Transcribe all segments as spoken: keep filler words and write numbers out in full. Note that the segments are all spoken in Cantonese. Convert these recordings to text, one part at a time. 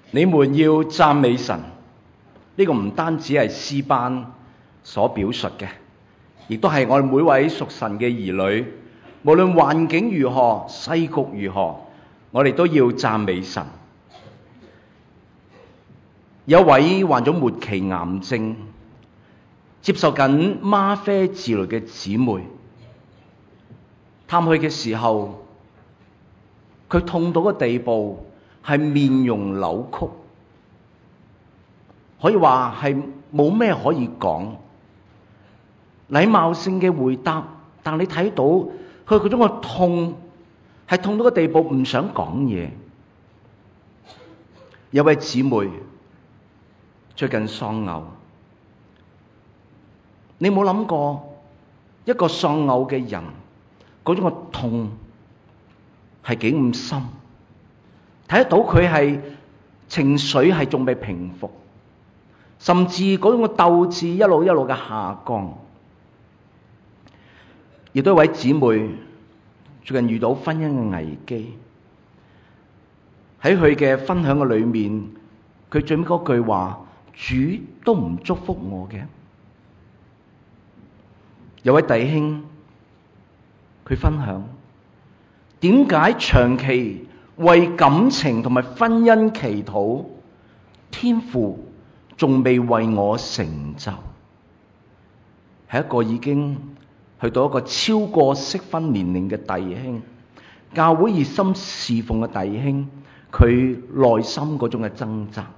你們要讚美神，呢個唔單止係詩班所表述嘅，亦都係我哋每位屬神嘅兒女，無論環境如何、世局如何，我哋都要讚美神。有位患咗末期癌症、接受緊嗎啡治療嘅姊妹，探去嘅時候，佢痛到個地步係面容扭曲，可以話係冇咩可以講，禮貌性嘅回答，但你睇到佢嗰種嘅痛係痛到個地步唔想講嘢。有位姊妹最近喪偶，你冇諗過一個喪偶嘅人嗰種嘅痛係幾咁深？睇得到佢係情緒係仲未平復，甚至嗰種嘅鬥志一路一路嘅下降。亦都有位姊妹最近遇到婚姻嘅危機，喺佢嘅分享嘅裏面，佢最尾嗰句話：主都唔祝福我嘅。有位弟兄佢分享，點解長期為感情同埋婚姻祈禱，天父仲未為我成就？係一個已經去到一個超過適婚年齡嘅弟兄，教會熱心侍奉嘅弟兄，佢內心嗰種嘅掙扎，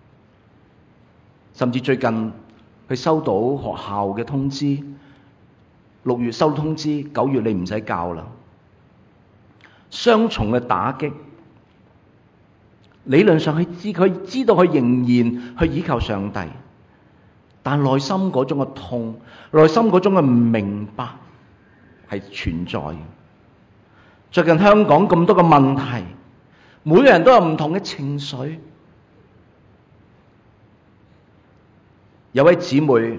甚至最近佢收到學校嘅通知，六月收到通知，九月你唔使教啦。雙重嘅打擊，理論上佢知佢知道佢仍然去倚靠上帝，但內心嗰種嘅痛，內心嗰種嘅唔明白係存在嘅。最近香港咁多嘅問題，每個人都有唔同嘅情緒。有位姊妹，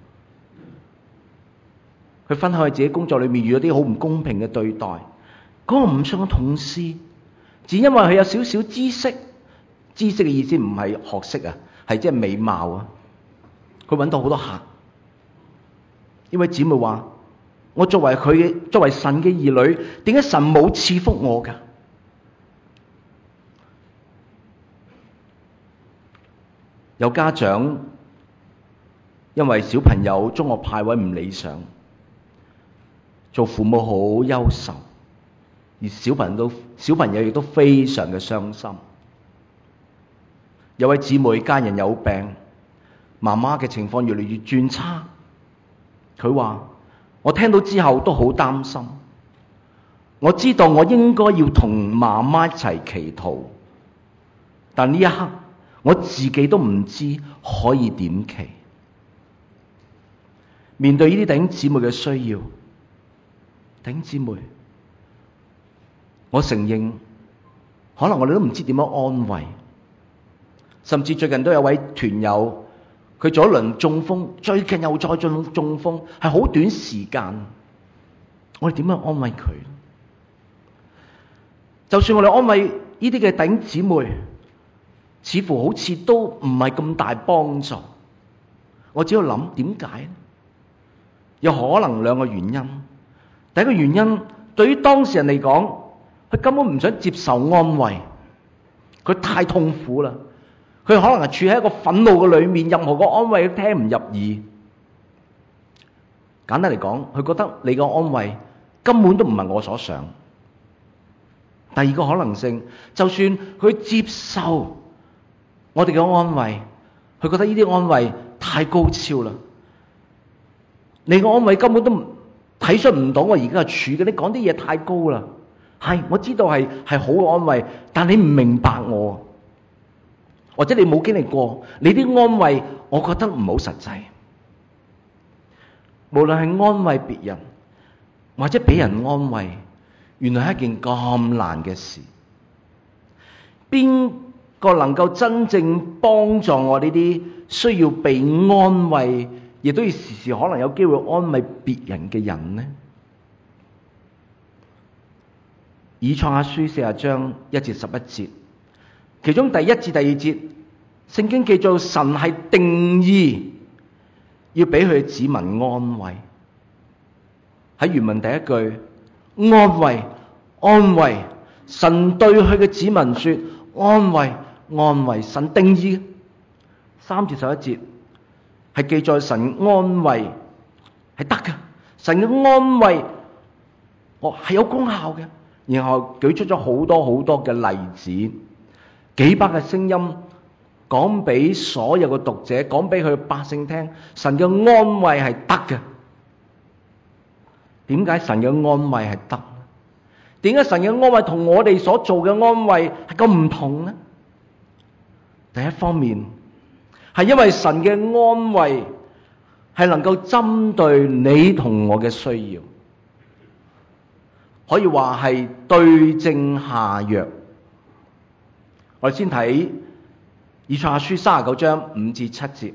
佢分享佢自己工作裏面遇到啲好唔公平嘅對待，嗰個唔信嘅同事，只因為佢有少少知識，知識嘅意思唔係學識啊，係即係美貌啊。佢揾到好多客。呢位姊妹話：我作為佢嘅，作為神嘅兒女，點解神冇賜福我㗎？有家長因為小朋友中學派位唔理想，做父母好憂愁，而小朋友都小朋友亦都非常嘅傷心。有位姊妹家人有病，媽媽嘅情況越嚟越轉差。佢話：我聽到之後都好擔心，我知道我應該要同媽媽一齊祈禱，但呢一刻我自己都唔知可以點祈。面對呢啲弟兄姊妹嘅需要，弟兄姊妹，我承認可能我哋都唔知點樣安慰，甚至最近都有位團友，佢做一輪中風，最近又再中中風，係好短時間。我哋點樣安慰佢？就算我哋安慰呢啲嘅弟兄姊妹，似乎好似都唔係咁大幫助。我只要諗點解？有可能兩個原因。第一個原因，對於當事人嚟講，佢根本唔想接受安慰，佢太痛苦啦。佢可能係處喺一個憤怒嘅裏面，任何個安慰都聽唔入耳。簡單嚟講，佢覺得你嘅安慰根本都唔係我所想。第二個可能性，就算佢接受我哋嘅安慰，佢覺得呢啲安慰太高超啦。你嘅安慰根本都體恤唔到我而家嘅處嘅，你講啲嘢太高啦。係，我知道係係好嘅安慰，但你唔明白我，或者你冇經歷過，你啲安慰我覺得唔好實際。無論係安慰別人，或者俾人安慰，原來係一件咁難嘅事。邊個能夠真正幫助我呢啲需要被安慰，亦都要時時可能有機會安慰別人嘅人呢？以賽亞書四十章一至十一節， 其中第一至第二節，聖經記載神係定義要俾佢嘅子民安慰。喺原文第一句，安慰，安慰，神對佢嘅子民說，安慰，安慰，神定義。三至十一節係記載神安慰係得嘅，神嘅安慰哦係有功效嘅。然後舉出咗好多好多嘅例子，幾百嘅聲音講俾所有嘅讀者，講俾佢嘅百姓聽，神嘅安慰係得嘅。點解神嘅安慰係得？點解神嘅安慰同我哋所做嘅安慰係咁唔同呢？第一方面係因為神嘅安慰係能夠針對你同我嘅需要，可以話係對症下藥。我哋先睇以賽亞書三十九章五至七節，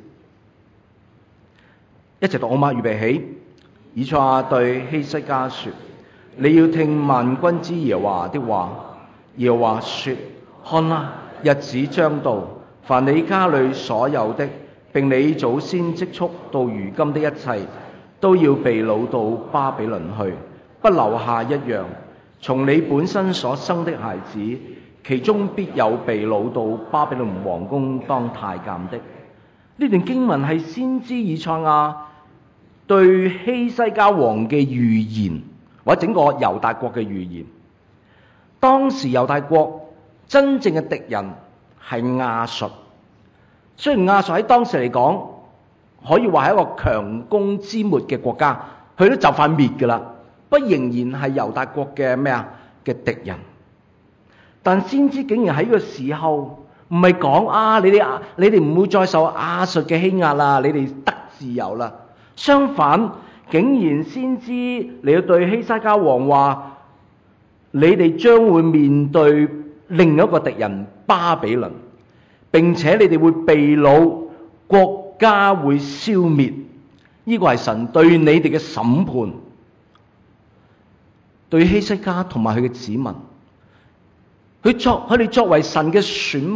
一齊讀好嗎？預備起。以賽亞對希西家說：你要聽萬軍之耶和華的話。耶和華說：看啊，日子將到，凡你家裏所有的，並你祖先積蓄到如今的一切，都要被擄到巴比倫去，不留下一樣。從你本身所生的孩子，其中必有被擄到巴比倫王宮當太監的。呢段經文係先知以賽亞對希西家王嘅預言，或者整個猶大國嘅預言。當時猶大國真正嘅敵人係亞述，雖然亞述喺當時嚟講可以話係一個強弩之末嘅國家，佢都就快滅㗎啦，不仍然係猶大國嘅咩啊嘅敵人。但先知竟然喺呢個時候唔係講啊，你哋你哋唔會再受亞述嘅欺壓啦，你哋得自由啦。相反，竟然先知嚟到對希西家王話：你哋將會面對另一個敵人巴比倫，並且你哋會被擄，國家會消滅。呢個係神對你哋嘅審判，對希西家同埋佢嘅子民，佢作佢哋作為神嘅選民，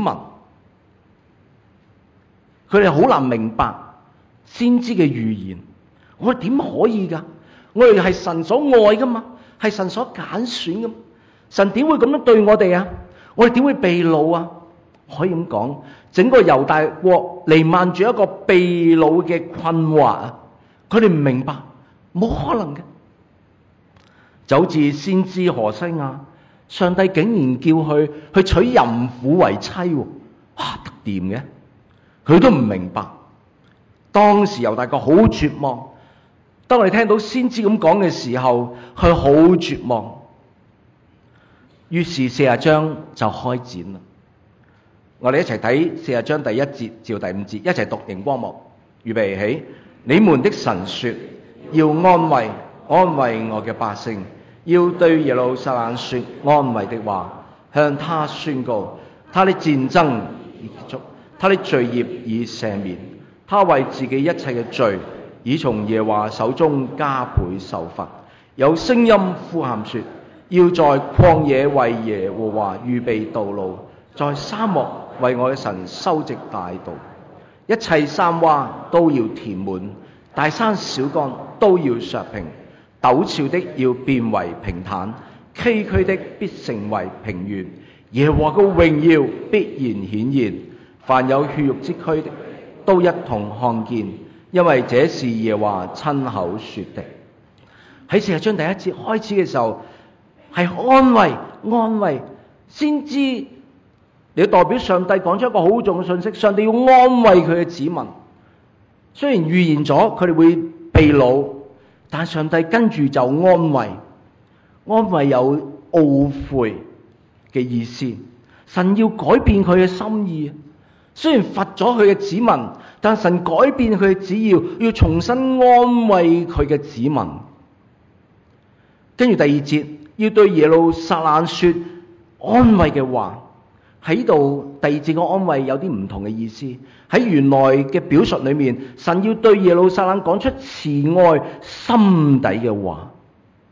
佢哋好難明白先知嘅預言。我哋點可以㗎？我哋係神所愛㗎嘛，係神所揀選㗎嘛。神點會咁樣對我哋啊？我哋點會被擄啊？可以咁講，整個猶大國瀰漫住一個被擄嘅困惑啊！佢哋唔明白，冇可能嘅。就好似先知何西阿，上帝竟然叫佢去娶淫婦為妻喎，哇，得掂嘅？佢都唔明白。當時猶大國好絕望。當我哋聽到先知咁講嘅時候，佢好絕望。於是四十章就開展啦。我哋一齊睇四十章第一節至到第五節，一齊讀熒光幕。預備起。你們的神說：要安慰安慰我嘅百姓，要對耶路撒冷說安慰的話，向他宣告，他的戰爭已結束，他的罪孽已赦免，他為自己一切嘅罪已從耶和華手中加倍受罰。有聲音呼喊說：要在曠野為耶和華預備道路，在沙漠為我嘅神修直大道。一切山窪都要填滿，大山小岡都要削平，陡峭的要變為平坦，崎嶇的必成為平原。耶和華嘅榮耀必然顯現，凡有血肉之軀的都一同看見，因為這是耶和華親口說的。喺四十章第一節開始嘅時候，係安慰安慰，先知你要代表上帝講出一個好重嘅信息，上帝要安慰佢嘅子民。雖然預言咗佢哋會被擄，但上帝跟住就安慰，安慰有懊悔嘅意思。神要改變佢嘅心意，雖然罰咗佢嘅子民，但神改變佢嘅旨意，要重新安慰佢嘅子民。跟住第二節，要對耶路撒冷說安慰嘅話。喺度第二節嘅安慰有啲唔同嘅意思。喺原來嘅表述裏面，神要對耶路撒冷講出慈愛心底嘅話。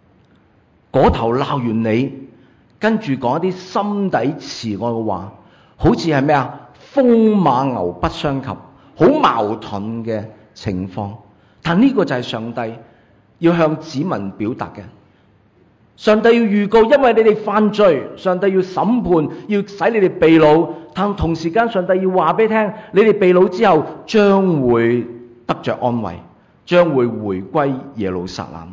嗰頭鬧完你，跟住講一啲心底慈愛嘅話， 好似係咩啊？風馬牛不相及，好矛盾嘅情況。但呢個就係上帝要向子民表達嘅。上帝要預告，因為你哋犯罪，上帝要審判，要使你哋被擄。但同時間，上帝要話俾你聽，你哋被擄之後將會得着安慰，將會回歸耶路撒冷。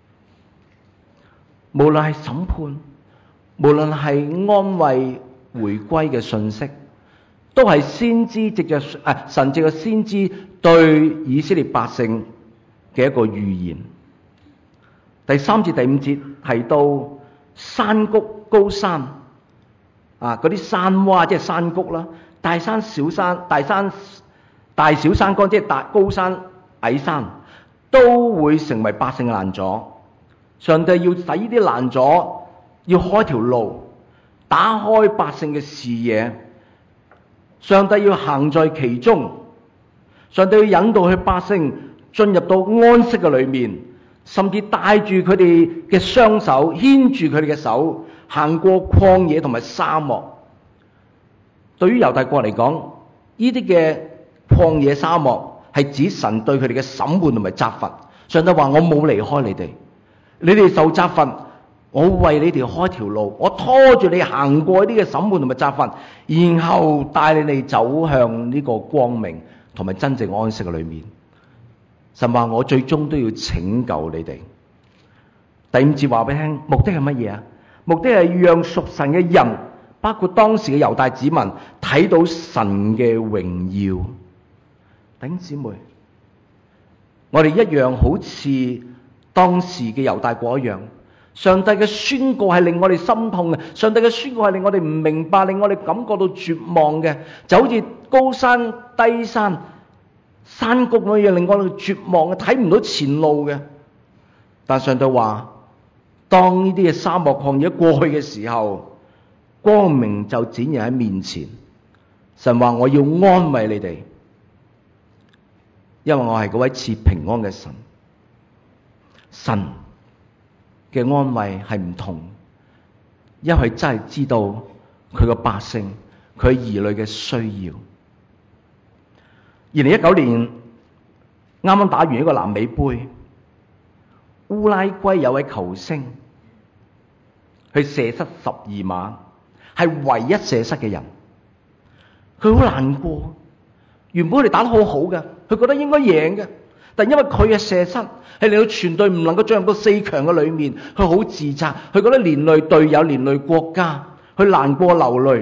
無論係審判，無論係安慰回歸嘅信息，都係先知藉着誒神藉嘅先知對以色列百姓嘅一個預言。第三節第五節提到山谷高山啊，嗰啲山窪即係山谷啦，大山小山、大山大小山崗即係大高山矮山，都會成為百姓嘅攔阻。上帝要使呢啲攔阻，要開條路，打開百姓嘅視野。上帝要行在其中，上帝要引導佢百姓進入到安息嘅裏面。甚至帶住佢哋嘅雙手，牽住佢哋嘅手，行過曠野同埋沙漠。對於猶大國嚟講，呢啲嘅曠野沙漠係指神對佢哋嘅審判同埋責罰。上帝話：我冇離開你哋，你哋受責罰，我為你哋開條路，我拖住你行過呢啲嘅審判同埋責罰，然後帶你哋走向呢個光明同埋真正安息嘅裏面。神話我最終都要拯救你哋。第五節話俾你聽，目的係乜嘢啊？目的係讓屬神嘅人，包括當時嘅猶大子民，睇到神嘅榮耀。弟兄姊妹，我哋一樣好似當時嘅猶大國一樣，上帝嘅宣告係令我哋心痛嘅，上帝嘅宣告係令我哋唔明白，令我哋感覺到絕望嘅，就好似高山低山山谷咁樣，令我哋絕望嘅，睇唔到前路嘅。但上帝話，當呢啲嘅沙漠曠野過去嘅時候，光明就展現喺面前。神話我要安慰你哋，因為我係嗰位賜平安嘅神。神嘅安慰係唔同，因為真係知道佢個百姓，佢兒女嘅需要。二零一九年啱啱打完一個南美杯，烏拉圭有位球星，佢射失十二碼，係唯一射失嘅人。佢好難過，原本佢哋打得好好嘅，佢覺得應該贏嘅，但因為佢嘅射失，係令到全隊唔能夠進入到四強嘅裏面，佢好自責，佢覺得連累隊友，連累國家，佢難過流淚。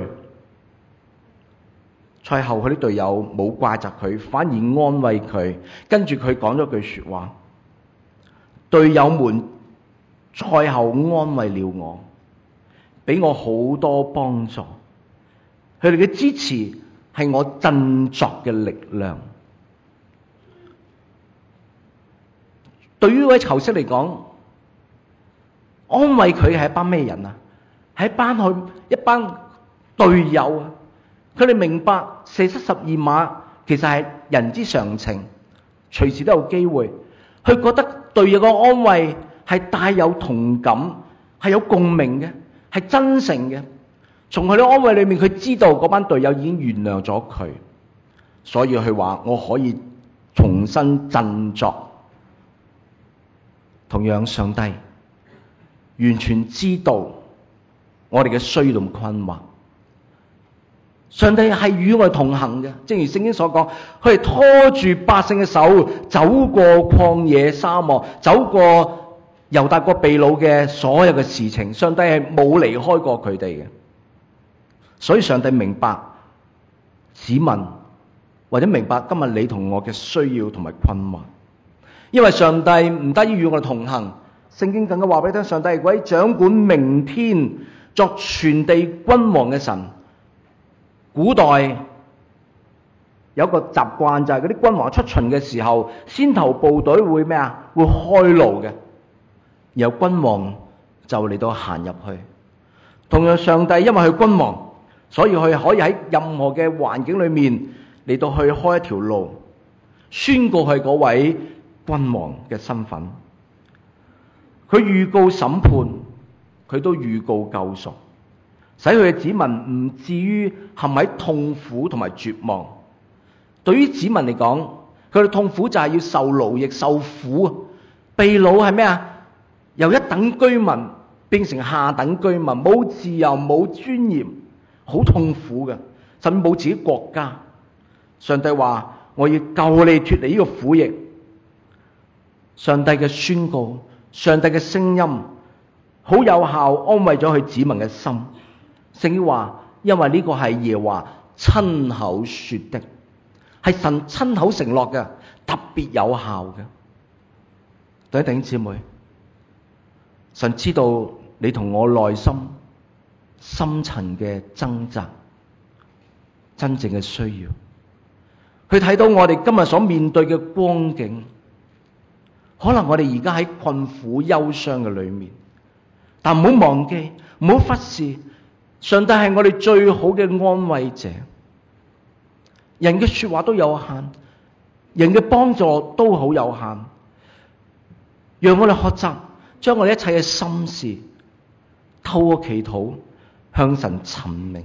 賽後佢啲隊友冇怪責佢，反而安慰佢，跟住佢講咗句說話：隊友們賽後安慰了我，俾我好多幫助，佢哋嘅支持係我振作嘅力量。對於呢位球星嚟講，安慰佢係一班咩人啊？係一班佢一班隊友啊！佢哋明白射失十二碼其實係人之常情，隨時都有機會。佢覺得隊友嘅安慰係帶有同感，係有共鳴嘅，係真誠嘅。從佢嘅安慰裏面，佢知道嗰班隊友已經原諒咗佢，所以佢話我可以重新振作。同樣，上帝完全知道我哋嘅需要同困惑。上帝係與我哋同行嘅，正如聖經所講，佢係拖住百姓嘅手，走過曠野沙漠，走過猶大國被擄嘅所有嘅事情。上帝係冇離開過佢哋嘅，所以上帝明白子民，或者明白今日你同我嘅需要同埋困惑。因為上帝唔單止與我哋同行，聖經更加話俾你聽，上帝係嗰位掌管明天、作全地君王嘅神。古代有個習慣，就係嗰啲君王出巡嘅時候，先頭部隊會咩啊？會開路嘅，然後君王就嚟到行入去。同樣上帝因為佢君王，所以佢可以喺任何嘅環境裏面嚟到去開一條路，宣告佢嗰位君王嘅身份。佢預告審判，佢都預告救贖。 使佢嘅子民唔至於陷喺痛苦同埋絕望。對於子民嚟講，佢哋痛苦就係要受奴役、受苦。被擄係咩啊？由一等居民變成下等居民，冇自由、冇尊嚴，好痛苦嘅，甚至冇自己國家。上帝話：我要救你脫離呢個苦役。上帝嘅宣告，上帝嘅聲音，好有效安慰咗佢子民嘅心。聖經話：因為呢個係耶和華親口說的，係神親口承諾嘅，特別有效嘅。弟兄姊妹，神知道你同我內心深層嘅掙扎，真正嘅需要。佢睇到我哋今日所面對嘅光景，可能我哋而家喺困苦憂傷嘅裏面，但唔好忘記，唔好忽視，上帝係我哋最好嘅安慰者。人嘅說話都有限，人嘅幫助都好有限。讓我哋學習將我哋一切嘅心事透過祈禱向神陳明。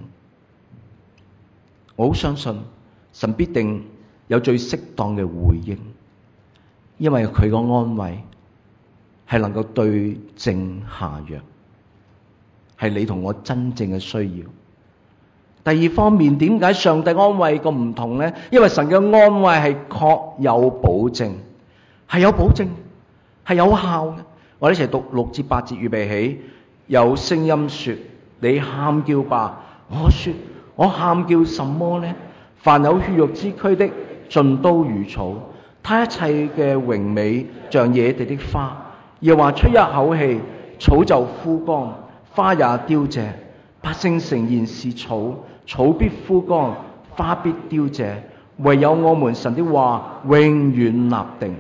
我好相信神必定有最適當嘅回應，因為佢個安慰係能夠對症下藥，係你同我真正嘅需要。第二方面，點解上帝安慰個唔同呢？因為神嘅安慰係確有保證，係有保證，係有效嘅。我哋一齊讀六至八節，預備起。有聲音說：你喊叫吧。我說：我喊叫什麼呢？凡有血肉之軀的，盡都如草，他一切嘅榮美像野地的花。耶和華吹一口氣，草就枯乾，花也凋謝。百姓誠然是草，草必枯乾，花必凋謝，唯有我們神的話永遠立定。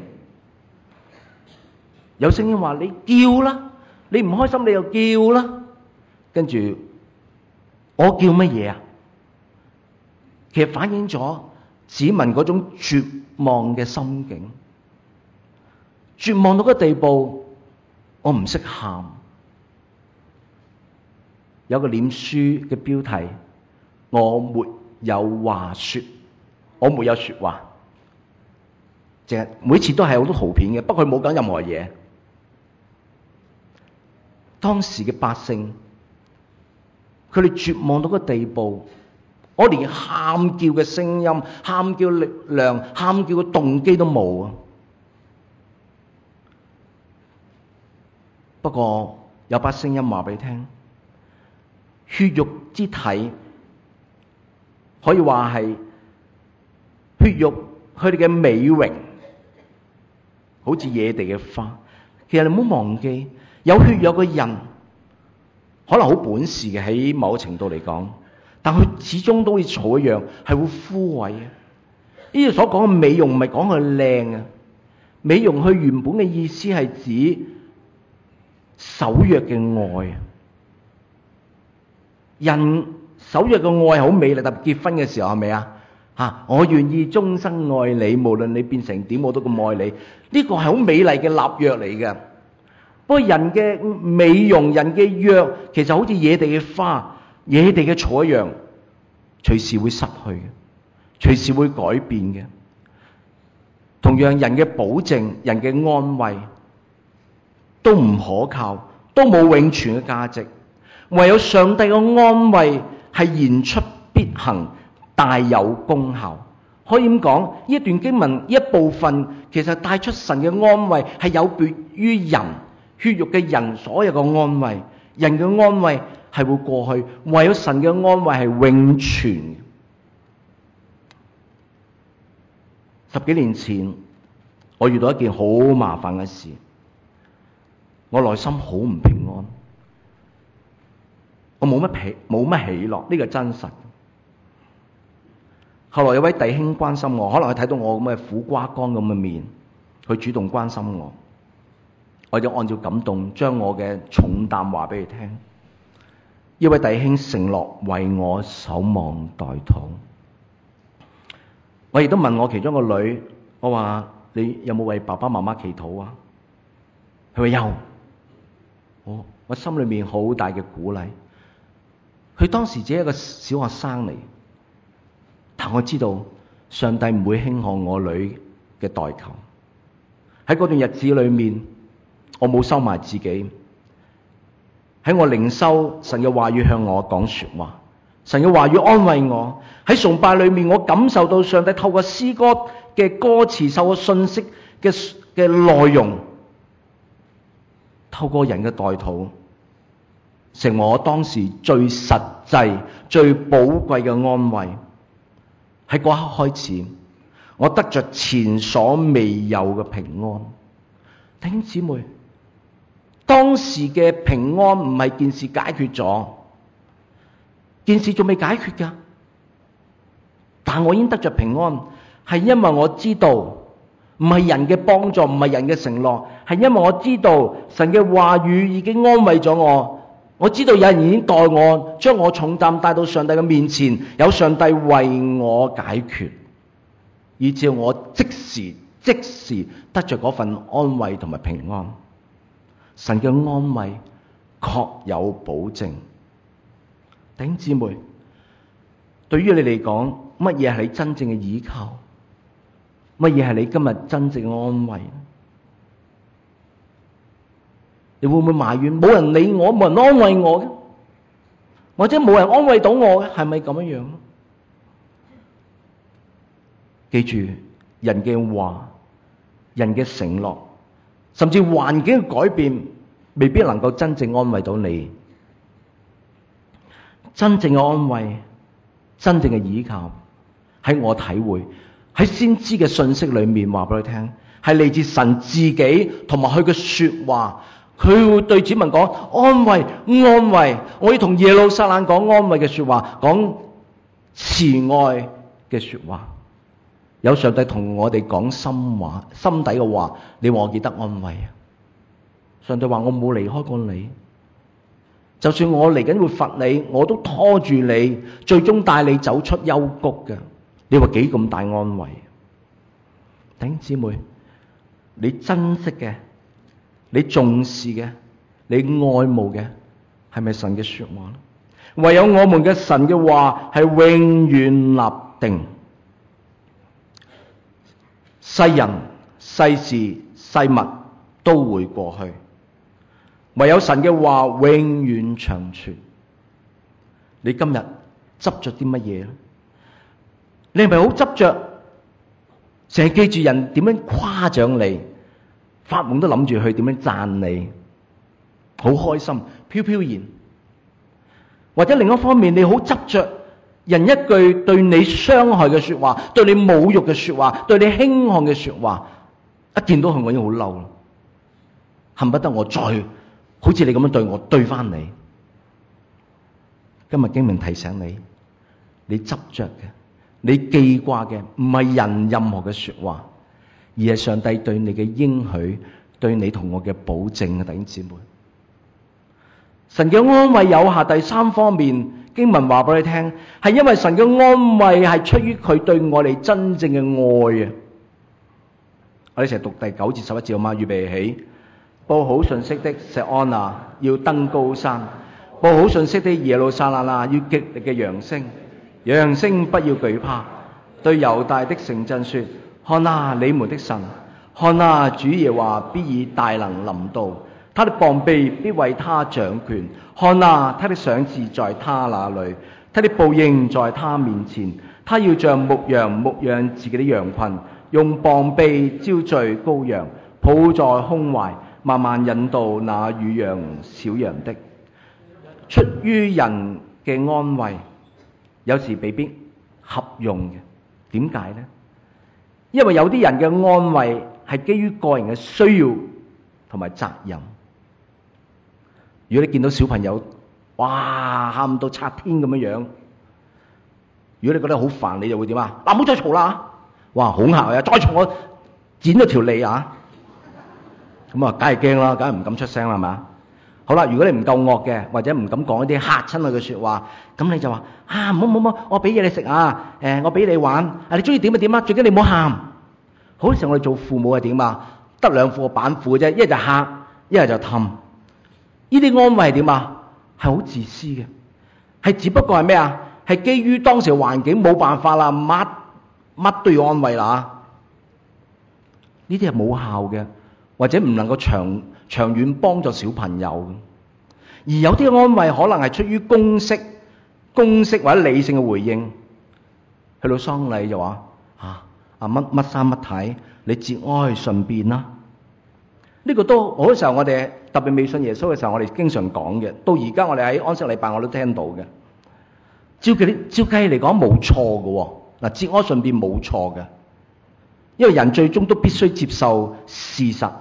有聲音話：你叫啦，你唔開心你就叫啦。跟住我叫乜嘢啊？其實反映咗子民嗰種絕望嘅心境，絕望到個地步，我唔識喊。有個臉書嘅標題：我沒有話說，我沒有說話。淨係每次都係好多圖片嘅，不過佢冇講任何嘢。當時嘅百姓，佢哋絕望到個地步，我連喊叫嘅聲音、喊叫力量、喊叫嘅動機都冇啊！不過有把聲音話俾你聽，血肉之體可以話係血肉，佢哋嘅美榮好似野地嘅花。其實你唔好忘記，有血有個人可能好本事嘅，喺某程度嚟講，但佢始終都好似草一樣，係會枯萎嘅。呢度所講嘅美容唔係講佢靚啊，美容佢原本嘅意思係指守約嘅愛啊。人守約嘅愛係好美麗，特別結婚嘅時候係咪啊？吓，我願意終生愛你，無論你變成點我都咁愛你。呢個係好美麗嘅立約嚟嘅。不過人嘅美容、人嘅約，其實好似野地嘅花、野地嘅草一樣，隨時會失去嘅，隨時會改變嘅。同樣，人嘅保證、人嘅安慰都唔可靠，都冇永存嘅價值。唯有上帝嘅安慰係言出必行，大有功效。可以咁講，呢一段經文呢一部分其實帶出神嘅安慰係有別於人血肉嘅人所有嘅安慰。人嘅安慰係會過去，唯有神嘅安慰係永存。十幾年前我遇到一件好麻煩嘅事，我內心好唔平安，我冇乜喜冇乜喜樂，呢個真實。後來有位弟兄關心我，可能佢睇到我咁嘅苦瓜乾咁嘅面，佢主動關心我，我就按照感動將我嘅重擔話俾佢聽。呢位弟兄承諾為我守望代禱。我亦都問我其中個女，我話你有冇為爸爸媽媽祈禱啊？佢話有。我我心裏面好大嘅鼓勵。 佢當時只係一個小學生嚟，但我知道上帝唔會輕看我女嘅代求。喺嗰段日子裏面，我冇收埋自己，喺我靈修神嘅話語向我講說話，神嘅話語安慰我。喺崇拜裏面，我感受到上帝透過詩歌嘅歌詞、透過信息嘅嘅內容，透過人嘅代禱，成為我當時最實際、最寶貴嘅安慰。喺嗰刻開始，我得着前所未有嘅平安。弟兄姊妹，當時嘅平安唔係件事解決咗，件事仲未解決㗎，但我已經得着平安，係因為我知道唔係人嘅幫助，唔係人嘅承諾，係因為我知道神嘅話語已經安慰咗我。我知道有人已經代我將我重擔帶到上帝嘅面前，有上帝為我解決，以致我即時即時得着嗰份安慰同埋平安。神嘅安慰確有保證。弟兄姊妹，對於你嚟講，乜嘢係你真正嘅依靠？乜嘢係你今日真正嘅安慰？你會唔會埋怨冇人理我，冇人安慰我嘅，或者冇人安慰到我嘅？係咪咁樣樣？記住，人嘅話、人嘅承諾，甚至環境嘅改變，未必能夠真正安慰到你。真正嘅安慰、真正嘅依靠，喺我體會，喺先知嘅信息裏面話俾你聽，係嚟自神自己同埋佢嘅說話。佢會對子民講安慰、安慰，我要同耶路撒冷講安慰嘅說話，講慈愛嘅說話。有上帝同我哋講心話、心底嘅話，你話我記得安慰啊？上帝話我冇離開過你，就算我嚟緊會罰你，我都拖住你，最終帶你走出幽谷嘅。你話幾咁大安慰？弟兄姊妹，你珍惜嘅，你重視嘅，你愛慕嘅，係咪神嘅說話呢？唯有我們嘅神嘅話係永遠立定。世人、世事、世物都會過去，唯有神嘅話永遠長存。你今日執着啲乜嘢咧？你係咪好執着？成日記住人點樣誇獎你，發夢都諗住去點樣讚你，好開心，飄飄然。或者另一方面，你好執着人一句對你傷害嘅說話，對你侮辱嘅說話，對你輕看嘅說話，一見到佢我已經好嬲啦，恨不得我再好似你咁樣對我，對翻你。今日經文提醒你，你執着嘅，你記掛嘅唔係人任何嘅說話，而係上帝對你嘅應許，對你同我嘅保證啊！弟兄姊妹，神嘅安慰有下第三方面，經文話俾你聽，係因為神嘅安慰係出於佢對我哋真正嘅愛啊！我哋一齊讀第九至十一節好嗎？預備起，報好信息的錫安啊，要登高山；報好信息的耶路撒冷啊，要極力嘅揚聲。揚聲不要懼怕，對猶大的城鎮說：看啊，你們的神！看啊，主耶和華必以大能臨到，他的膀臂必為他掌權。看啊，他的賞賜在他那裏，他的報應在他面前。他要像牧羊牧養自己的羊群，用膀臂招聚羔羊，抱在胸懷，慢慢引導那乳養小羊的。出於人嘅安慰，有時未必合用嘅。點解呢？因為有啲人嘅安慰係基於個人嘅需要同埋責任。如果你見到小朋友哇喊到拆天咁樣樣，如果你覺得好煩，你就會點啊？嗱，唔好再嘈啦！哇，恐嚇啊！再嘈我剪咗條脷啊！咁啊，梗係驚啦，梗係唔敢出聲啦，係嘛？好啦，如果你唔夠惡嘅，或者唔敢講一啲嚇親佢嘅說話，咁你就話啊，唔好唔好唔好，我俾嘢你食啊，誒、呃，我俾你玩，啊，你中意點就點啊，最緊你唔好喊。好似我哋做父母係點啊？得兩副板斧嘅啫，一係就嚇，一係就氹。呢啲安慰係點啊？係好自私嘅。 係只不過係咩啊？係基於當時環境冇辦法啦，乜乜都要安慰啦。呢啲係冇效嘅，或者唔能夠長長遠幫助小朋友。而有啲安慰可能係出於公式、公式或者理性嘅回應。去到喪禮就話啊啊乜乜生乜體，你節哀順變啦。呢個都好多時候我哋特別未信耶穌嘅時候，我哋經常講嘅。到而家我哋喺安息禮拜我都聽到嘅。照計照計嚟講冇錯嘅，嗱節哀順變冇錯嘅，因為人最終都必須接受事實，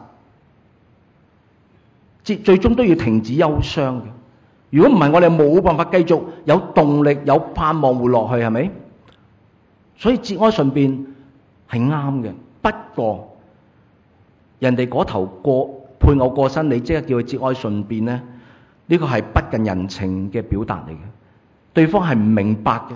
最最終都要停止憂傷嘅。如果唔係，我哋冇辦法繼續有動力、有盼望活落去，係咪？所以節哀順變係啱嘅。不過人哋嗰頭過配偶過身，你即刻叫佢節哀順變咧，呢個係不近人情嘅表達嚟嘅。對方係唔明白嘅，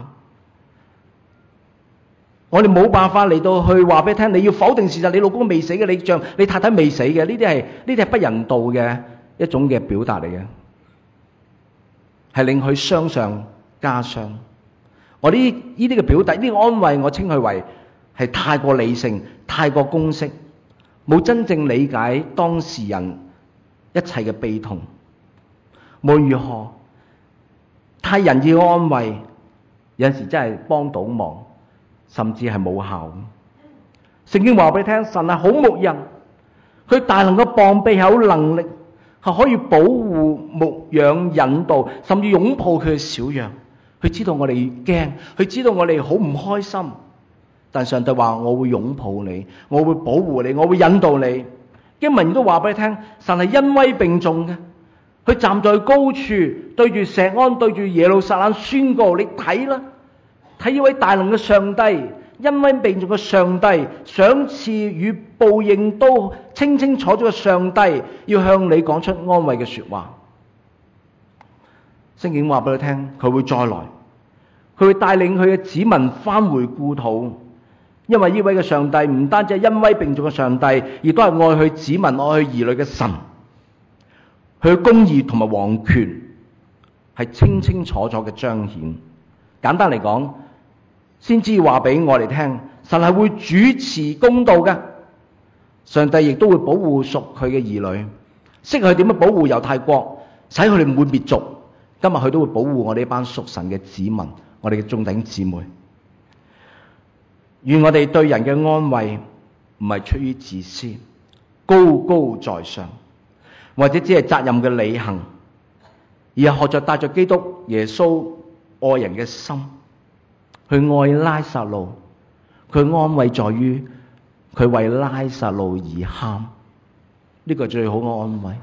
我哋冇辦法嚟到去話俾你聽，你要否定事實，你老公未死嘅，你丈你太太未死嘅，呢啲係呢啲係不人道嘅一種嘅表達嚟嘅，係令佢傷上加傷。我呢呢啲嘅表達，呢個安慰，我稱佢為係太過理性、太過公式，冇真正理解當事人一切嘅悲痛。無論如何，太人意嘅安慰，有陣時真係幫到忙，甚至係冇效。聖經話俾你聽，神係好牧人，佢大能嘅膀臂有能力，係可以保護、牧養、引導，甚至擁抱佢嘅小羊。佢知道我哋驚，佢知道我哋好唔開心，但上帝話我會擁抱你，我會保護你，我會引導你。經文亦都話俾你聽，神係恩威並重嘅。佢站在高處，對住錫安，對住耶路撒冷宣告：你睇啦，睇呢位大能嘅上帝，恩威並重嘅上帝，賞賜與報應都清清楚楚嘅上帝，要向你講出安慰嘅說話。聖經話俾你聽，佢會再來，佢會帶領佢嘅子民返回故土，因為呢位嘅上帝唔單止係恩威並重嘅上帝，亦都係愛佢子民、愛佢兒女嘅神。佢嘅公義同埋王權係清清楚楚嘅彰顯。簡單嚟講，先知話俾我哋聽，神係會主持公道嘅。上帝亦都會保護屬佢嘅兒女，識佢點樣保護猶太國，使佢哋唔會滅族。今日佢都會保護我哋呢班屬神嘅子民，我哋嘅眾弟兄姊妹。願我哋對人嘅安慰唔係出於自私，高高在上，或者只係責任嘅履行，而係學着帶着基督耶穌愛人嘅心去愛拉撒路。佢安慰在於佢為拉撒路而喊，呢個係最好嘅安慰。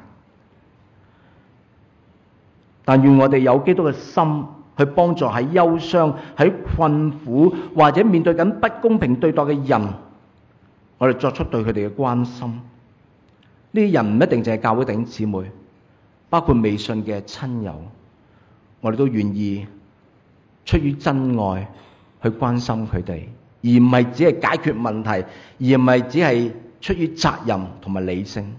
但願我哋有基督嘅心去幫助喺憂傷、喺困苦或者面對緊不公平對待嘅人，我哋作出對佢哋嘅關心。呢啲人唔一定淨係教會弟兄姊妹，包括未信嘅親友，我哋都願意出於真愛去關心佢哋，而唔係只係解決問題，而唔係只係出於責任同埋理性。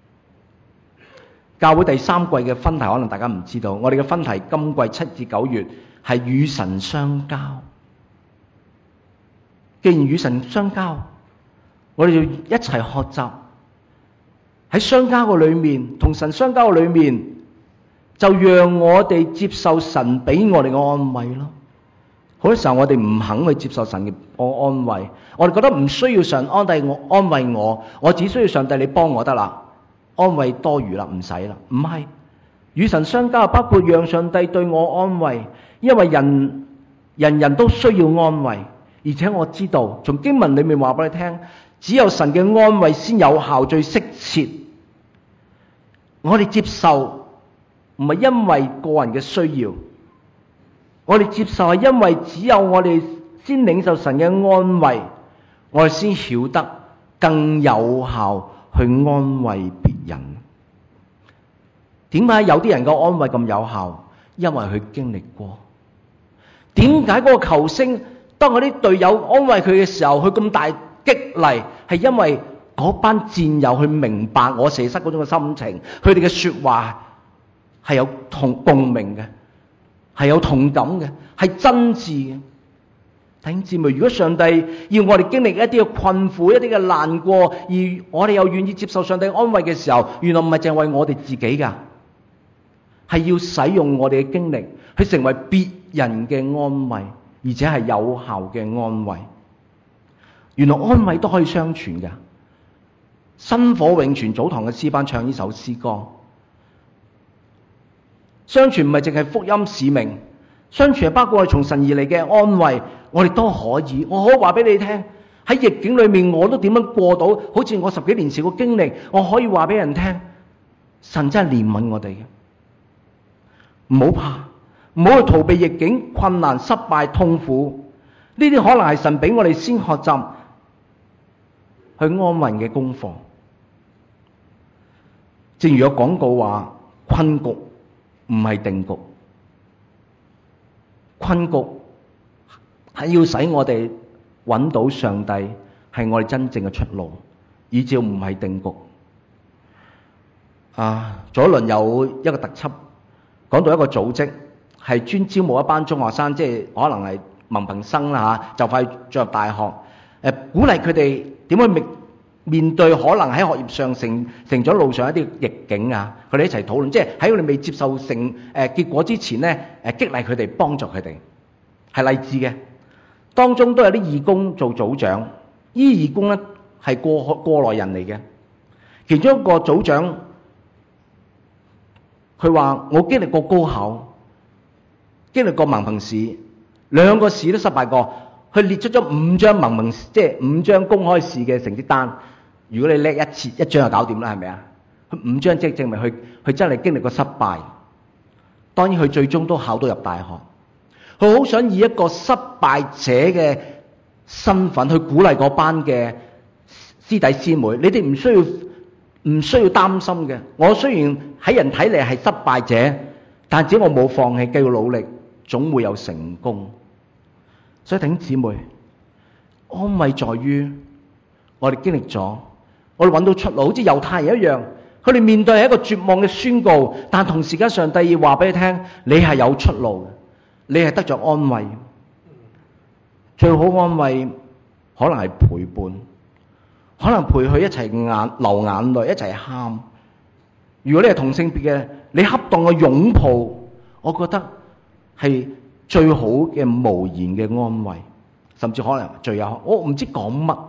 教會第三季嘅分題可能大家唔知道，我哋嘅分題今季七至九月係與神相交。既然與神相交，我哋就一齊學習喺相交嘅裏面，同神相交嘅裏面，就讓我哋接受神俾我哋嘅安慰咯。好多時候我哋唔肯去接受神嘅安慰，我哋覺得唔需要神安慰我，安慰我，我只需要上帝你幫我得啦。安慰多餘啦，唔使啦。唔係，與神相交包括讓上帝對我安慰，因為人人人都需要安慰，而且我知道從經文裏面話俾你聽，只有神嘅安慰先有效，最適切。我哋接受唔係因為個人嘅需要，我哋接受係因為只有我哋先領受神嘅安慰，我哋先曉得更有效去安慰別人。點解有啲人嘅安慰咁有效？因為佢經歷過。點解嗰個球星當嗰啲隊友安慰佢嘅時候，佢咁大激勵？係因為嗰班戰友去明白我射失嗰種嘅心情，佢哋嘅說話係有同共鳴嘅。 係有同感嘅，係真摯嘅。弟兄姊妹，如果上帝要我哋經歷一啲嘅困苦、一啲嘅難過，而我哋又願意接受上帝安慰嘅時候，原來唔係淨係為我哋自己噶，係要使用我哋嘅經歷去成為別人嘅安慰，而且係有效嘅安慰。原來安慰都可以相傳噶。薪火永傳早堂嘅詩班唱呢首詩歌，相傳唔係淨係福音使命，相傳係包括我哋從神而嚟嘅安慰，我哋都可以。我可以話俾你聽，喺逆境裏面我都點樣過到，好似我十幾年前個經歷，我可以話俾人聽，神真係憐憫我哋嘅。唔好怕，唔好去逃避逆境、困難、失敗、痛苦，呢啲可能係神俾我哋先學習去安穩嘅功課。正如有廣告話，困局唔係定局，困局係要使我哋揾到上帝係我哋真正嘅出路，以至唔係定局。啊，早一輪有一個特輯講到一個組織係專招募一班中學生，即係可能係文憑生啦嚇，就快進入大學，誒鼓勵佢哋點去面面對可能喺學業上成成長路上一啲逆境啊，佢哋一齊討論，即係喺佢哋未接受成誒、呃、結果之前咧，誒激勵佢哋，幫助佢哋，係勵志嘅。當中都有啲義工做組長，呢義工咧係過過來人嚟嘅。其中一個組長，佢話：我經歷過高考，經歷過文憑試，兩個試都失敗過。佢列出咗五張文憑，即係五張公開試嘅成績單。如果你叻一次一張就搞掂啦，係咪啊？佢五張即係證明佢佢真係經歷過失敗。當然佢最終都考到入大學。佢好想以一個失敗者嘅身份去鼓勵嗰班嘅師弟師妹，你哋唔需要唔需要擔心嘅。我雖然喺人睇嚟係失敗者，但只要我冇放棄，繼續努力，總會有成功。所以弟兄姊妹，安慰在於我哋經歷咗，我哋揾到出路，好似猶太人一樣，佢哋面對係一個絕望嘅宣告，但同時間上帝要話俾你聽，你係有出路嘅，你係得咗安慰。最好安慰可能係陪伴，可能陪佢一齊眼流眼淚，一齊喊。如果你係同性別嘅，你恰當嘅擁抱，我覺得係最好嘅無言嘅安慰，甚至可能最有，我唔知講乜，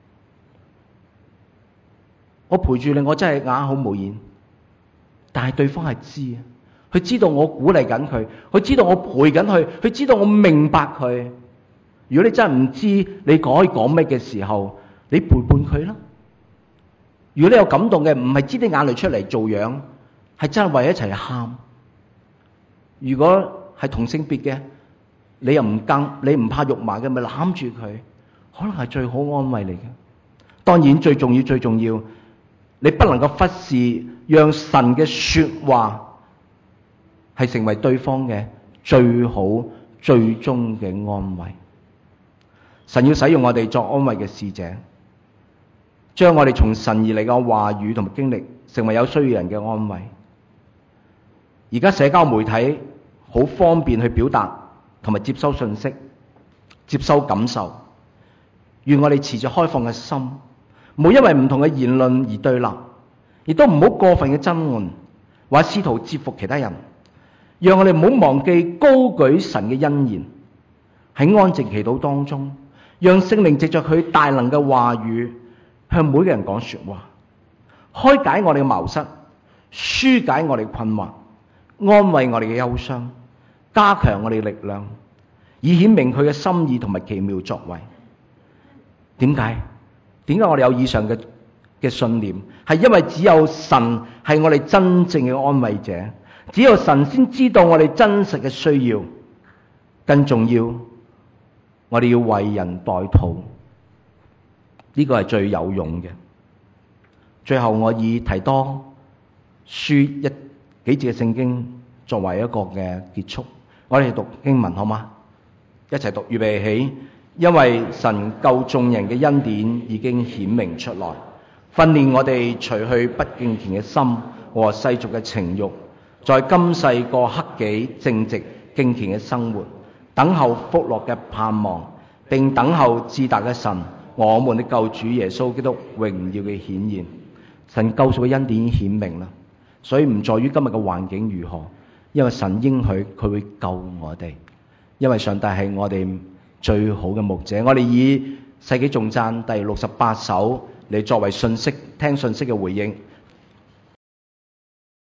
我陪住你，我真係啞口無言，但係對方係知，佢知道我鼓勵緊佢，佢知道我陪緊佢，佢知道我明白佢。如果你真係唔知你可以講咩嘅時候，你陪伴佢啦。如果你有感動嘅，唔係擠啲眼淚出嚟做樣，係真係為一齊喊。如果係同性別嘅，你又唔更，你唔怕肉麻嘅，咪攬住佢，可能係最好安慰嚟嘅。當然最重要最重要，你不能夠忽視讓神嘅說話係成為對方嘅最好最終嘅安慰。神要使用我哋作安慰嘅使者，將我哋從神而嚟嘅話語同埋經歷成為有需要人嘅安慰。而家社交媒體好方便去表達同埋接收信息、接收感受，願我哋持着開放嘅心，唔好因為唔同嘅言論而對立，亦都唔好過分嘅爭論，或者試圖折服其他人。讓我哋唔好忘記高舉神嘅恩言，喺安靜祈禱當中，讓聖靈藉着佢大能嘅話語向每個人講說話，開解我哋嘅茅塞，紓解我哋嘅困惑，安慰我哋嘅憂傷，加強我哋嘅力量，以顯明佢嘅心意同埋奇妙作為。點解？點解我哋有以上嘅嘅信念？係因為只有神係我哋真正嘅安慰者，只有神先知道我哋真實嘅需要。更重要，我哋要為人代禱，呢個係最有用嘅。最後我以提多書一幾節嘅聖經作為一個嘅結束，我哋讀經文好嗎？一齊讀，預備起。因為神救眾人嘅恩典已經顯明出來，訓練我哋除去不敬虔嘅心和世俗嘅情慾，在今世過克己正直敬虔嘅生活，等候福樂嘅盼望，並等候至大嘅神，我們的救主耶穌基督榮耀嘅顯現。神救贖嘅恩典已經顯明啦，所以唔在於今日嘅環境如何，因為神應許佢會救我哋，因為上帝係我哋最好嘅牧者。我哋以世紀頌讚第六十八首嚟作為信息聽信息嘅回應。